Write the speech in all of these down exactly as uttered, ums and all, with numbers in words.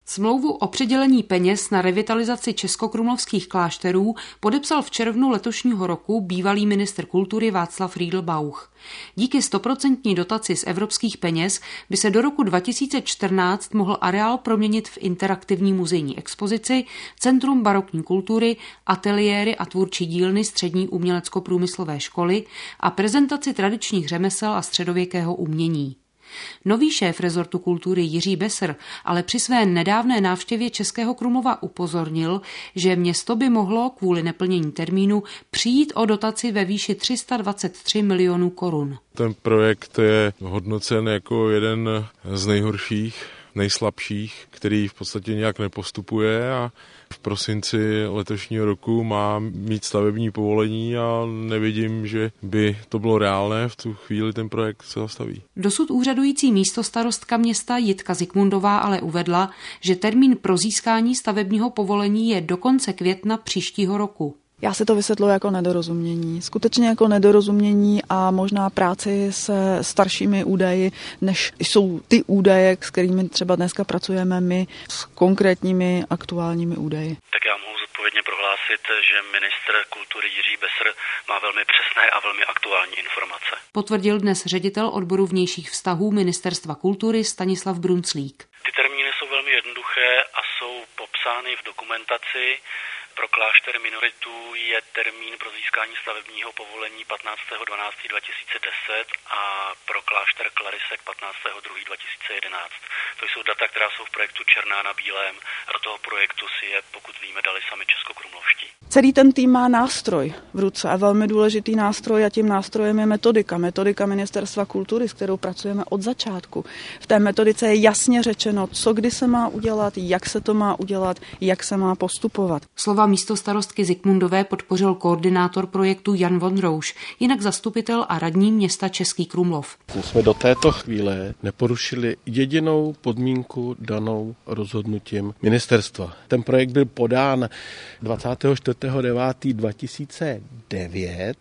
Smlouvu o přidělení peněz na revitalizaci českokrumlovských klášterů podepsal v červnu letošního roku bývalý ministr kultury Václav Riedl-Bauch. Díky stoprocentní dotaci z evropských peněz by se do roku dva tisíce čtrnáct mohl areál proměnit v interaktivní muzejní expozici, centrum barokní kultury, ateliéry a tvůrčí dílny střední umělecko-průmyslové školy a prezentaci tradičních řemesel a středověkého umění. Nový šéf rezortu kultury Jiří Besser ale při své nedávné návštěvě Českého Krumlova upozornil, že město by mohlo kvůli neplnění termínu přijít o dotaci ve výši tři sta dvacet tři milionů korun. Ten projekt je hodnocen jako jeden z nejhorších, nejslabších, který v podstatě nějak nepostupuje a v prosinci letošního roku má mít stavební povolení a nevidím, že by to bylo reálné, v tu chvíli ten projekt se zastaví. Dosud úřadující místostarostka města Jitka Zikmundová ale uvedla, že termín pro získání stavebního povolení je do konce května příštího roku. Já si to vysvětluji jako nedorozumění. Skutečně jako nedorozumění a možná práci se staršími údaji, než jsou ty údaje, s kterými třeba dneska pracujeme my, s konkrétními aktuálními údaji. Tak já mohu zodpovědně prohlásit, že ministr kultury Jiří Besser má velmi přesné a velmi aktuální informace. Potvrdil dnes ředitel odboru vnějších vztahů Ministerstva kultury Stanislav Brunclík. Ty termíny jsou velmi jednoduché a jsou popsány v dokumentaci. Pro klášter minoritů je termín pro získání stavebního povolení patnáctého prosince dva tisíce deset a pro klášter Klarisek patnáctého druhého dva tisíce jedenáct. To jsou data, která jsou v projektu černá na bílém a do toho projektu si je, pokud víme, dali sami českokrumlovští. Celý ten tým má nástroj v ruce a velmi důležitý nástroj a tím nástrojem je metodika. Metodika Ministerstva kultury, s kterou pracujeme od začátku. V té metodice je jasně řečeno, co kdy se má udělat, jak se to má udělat, jak se má postupovat. Slova místostarostky Zikmundové podpořil koordinátor projektu Jan von Rouš, jinak zastupitel a radní města Český Krumlov. My jsme do této chvíle neporušili jedinou podmínku danou rozhodnutím ministerstva. Ten projekt byl podán dvacátého čtvrtého devátého dva tisíce devět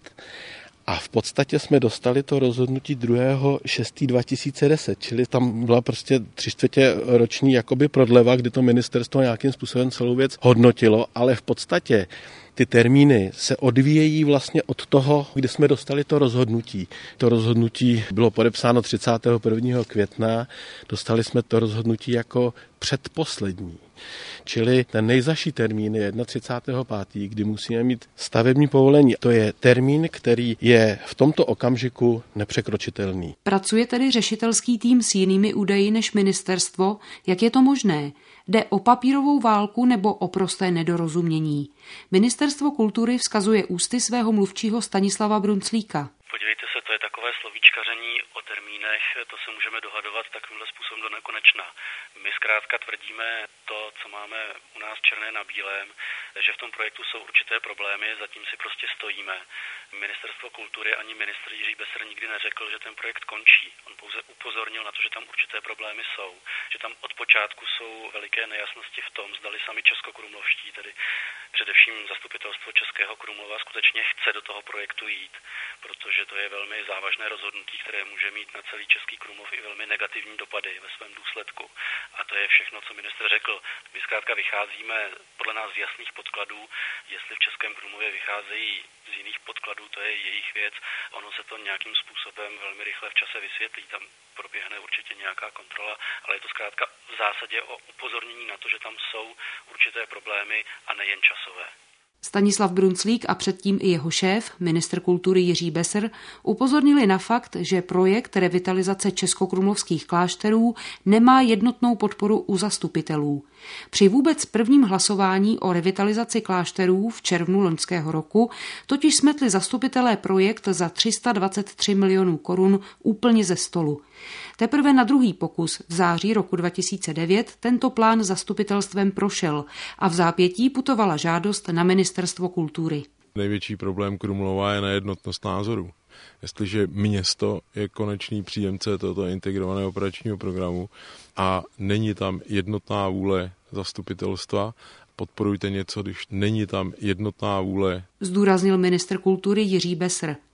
a v podstatě jsme dostali to rozhodnutí druhého šestého dva tisíce deset, čili tam byla prostě tři čtvrtě roční jakoby prodleva, kdy to ministerstvo nějakým způsobem celou věc hodnotilo, ale v podstatě ty termíny se odvíjejí vlastně od toho, kdy jsme dostali to rozhodnutí. To rozhodnutí bylo podepsáno třicátého prvního května, dostali jsme to rozhodnutí jako předposlední. Čili ten nejzazší termín je třicátého prvního pátého kdy musíme mít stavební povolení. To je termín, který je v tomto okamžiku nepřekročitelný. Pracuje tedy řešitelský tým s jinými údaji než ministerstvo? Jak je to možné? Jde o papírovou válku nebo o prosté nedorozumění? Ministerstvo kultury vzkazuje ústy svého mluvčího Stanislava Brunclíka. Podívejte se, to je takové slovíčkaření o termínech, to se můžeme dohadovat takovýmhle způsobem do nekonečna. My zkrátka tvrdíme to, co máme u nás černé na bílém, že v tom projektu jsou určité problémy, zatím si prostě stojíme. Ministerstvo kultury ani ministr Jiří Besser nikdy neřekl, že ten projekt končí. On pouze upozornil na to, že tam určité problémy jsou, že tam od počátku jsou veliké nejasnosti v tom, zdali sami českokrumlovští, tedy především zastupitelstvo Českého Krumlova, skutečně chce do toho projektu jít, protože to je velmi závažné rozhodnutí, které může mít na celý Český Krumlov i velmi negativní dopady ve svém důsledku. A to je všechno, co ministr řekl. My zkrátka vycházíme podle nás z jasných podkladů, jestli v Českém Krumlově vycházejí z jiných podkladů, to je jejich věc. Ono se to nějakým způsobem velmi rychle v čase vysvětlí, tam proběhne určitě nějaká kontrola, ale je to zkrátka v zásadě o upozornění na to, že tam jsou určité problémy a nejen časové. Stanislav Brunclík a předtím i jeho šéf, ministr kultury Jiří Besser, upozornili na fakt, že projekt revitalizace českokrumlovských klášterů nemá jednotnou podporu u zastupitelů. Při vůbec prvním hlasování o revitalizaci klášterů v červnu loňského roku totiž smetli zastupitelé projekt za tři sta dvacet tři milionů korun úplně ze stolu. Teprve na druhý pokus v září roku dva tisíce devět tento plán zastupitelstvem prošel a v zápětí putovala žádost na Ministerstvo kultury. Největší problém Krumlova je nejednotnost názorů. Jestliže město je konečný příjemce tohoto integrovaného operačního programu a není tam jednotná vůle zastupitelstva, podporujte něco, když není tam jednotná vůle. Zdůraznil ministr kultury Jiří Besser.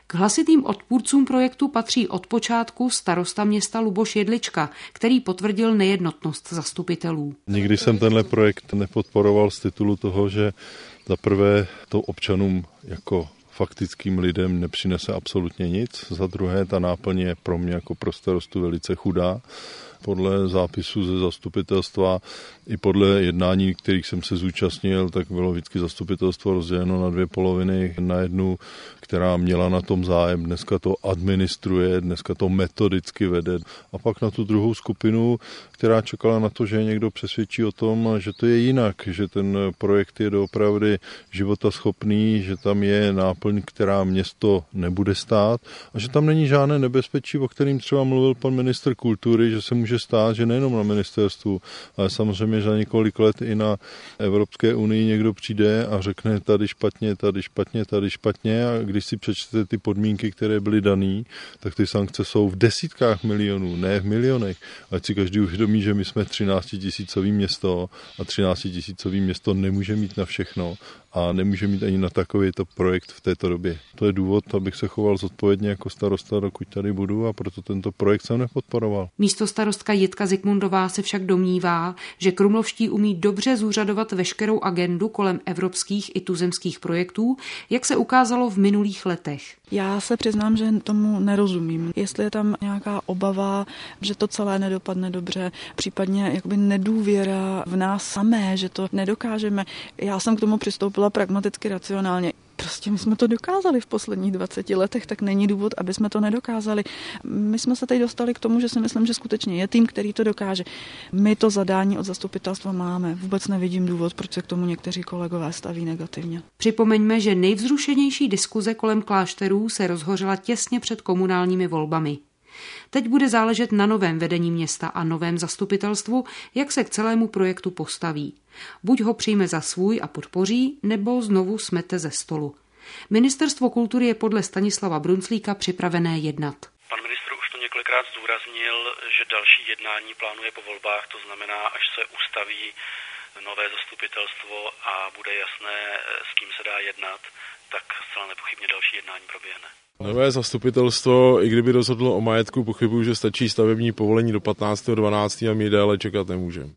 K hlasitým odpůrcům projektu patří od počátku starosta města Luboš Jedlička, který potvrdil nejednotnost zastupitelů. Nikdy jsem tenhle projekt nepodporoval z titulu toho, že za prvé to občanům jako faktickým lidem nepřinese absolutně nic. Za druhé, ta náplň je pro mě jako pro starostu velice chudá. Podle zápisu ze zastupitelstva i podle jednání, kterých jsem se zúčastnil, tak bylo vždycky zastupitelstvo rozděleno na dvě poloviny. Na jednu, která měla na tom zájem, dneska to administruje, dneska to metodicky vede. A pak na tu druhou skupinu, která čekala na to, že někdo přesvědčí o tom, že to je jinak, že ten projekt je doopravdy životaschopný, že tam je náplň, která město nebude stát a že tam není žádné nebezpečí, o kterým třeba mluvil pan ministr kultury, že se může stát, že nejenom na ministerstvu, ale samozřejmě za několik let i na Evropské unii někdo přijde a řekne tady špatně, tady špatně, tady špatně a když si přečtete ty podmínky, které byly dané, tak ty sankce jsou v desítkách milionů, ne v milionech. Ať si každý uvědomí, že my jsme třináctitisícový město a třináctitisícový město nemůže mít na všechno a nemůže mít ani na takovýto projekt v této době. To je důvod, abych se choval zodpovědně jako starosta, dokud tady budu a proto tento projekt jsem nepodporoval. Místo starostka Jitka Zikmundová se však domnívá, že krumlovští umí dobře zúřadovat veškerou agendu kolem evropských i tuzemských projektů, jak se ukázalo v minulých letech. Já se přiznám, že tomu nerozumím. Jestli je tam nějaká obava, že to celé nedopadne dobře, případně jakoby nedůvěra v nás samé, že to nedokážeme. Já jsem k tomu přistoupila pragmaticky, racionálně. Prostě my jsme to dokázali v posledních dvaceti letech, tak není důvod, aby jsme to nedokázali. My jsme se teď dostali k tomu, že si myslím, že skutečně je tým, který to dokáže. My to zadání od zastupitelstva máme. Vůbec nevidím důvod, proč se k tomu někteří kolegové staví negativně. Připomeňme, že nejvzrušenější diskuze kolem klášterů se rozhořela těsně před komunálními volbami. Teď bude záležet na novém vedení města a novém zastupitelstvu, jak se k celému projektu postaví. Buď ho přijme za svůj a podpoří, nebo znovu smete ze stolu. Ministerstvo kultury je podle Stanislava Brunclíka připravené jednat. Pan ministr už to několikrát zdůraznil, že další jednání plánuje po volbách, to znamená, až se ustaví nové zastupitelstvo a bude jasné, s kým se dá jednat, tak zcela nepochybně další jednání proběhne. Nové zastupitelstvo, i kdyby rozhodlo o majetku, pochybuju, že stačí stavební povolení do patnáctého dvanáctého a my déle čekat nemůžeme.